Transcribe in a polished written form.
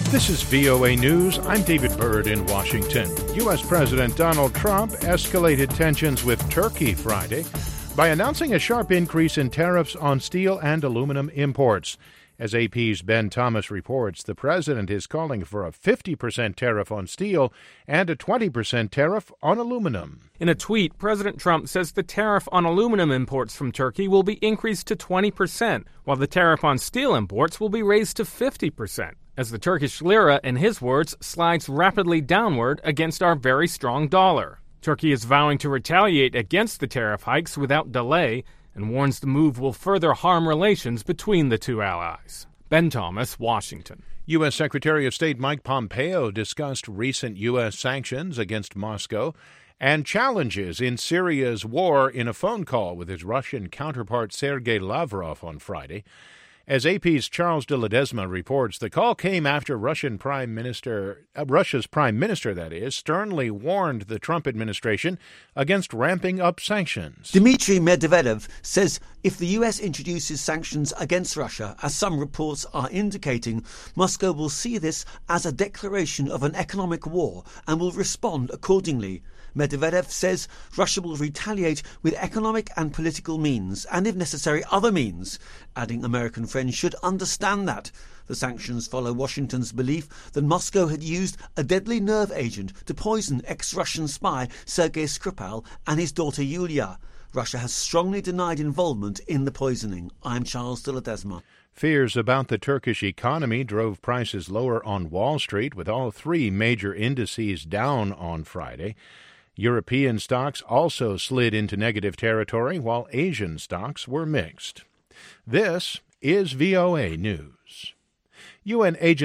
This is VOA News. I'm David Byrd in Washington. U.S. President Donald Trump escalated tensions with Turkey Friday by announcing a sharp increase in tariffs on steel and aluminum imports. As AP's Ben Thomas reports, the president is calling for a 50% tariff on steel and a 20% tariff on aluminum. In a tweet, President Trump says the tariff on aluminum imports from Turkey will be increased to 20%, while the tariff on steel imports will be raised to 50%. As the Turkish lira, in his words, slides rapidly downward against our very strong dollar. Turkey is vowing to retaliate against the tariff hikes without delay and warns the move will further harm relations between the two allies. Ben Thomas, Washington. U.S. Secretary of State Mike Pompeo discussed recent U.S. sanctions against Moscow and challenges in Syria's war in a phone call with his Russian counterpart Sergei Lavrov on Friday. As AP's Charles de Ledesma reports, the call came after Russia's prime minister, sternly warned the Trump administration against ramping up sanctions. Dmitry Medvedev says if the U.S. introduces sanctions against Russia, as some reports are indicating, Moscow will see this as a declaration of an economic war and will respond accordingly. Medvedev says Russia will retaliate with economic and political means, and if necessary, other means, adding American friends should understand that. The sanctions follow Washington's belief that Moscow had used a deadly nerve agent to poison ex-Russian spy Sergei Skripal and his daughter Yulia. Russia has strongly denied involvement in the poisoning. I'm Charles de Ledesma. Fears about the Turkish economy drove prices lower on Wall Street, with all three major indices down on Friday. European stocks also slid into negative territory, while Asian stocks were mixed. This is VOA News. UN agents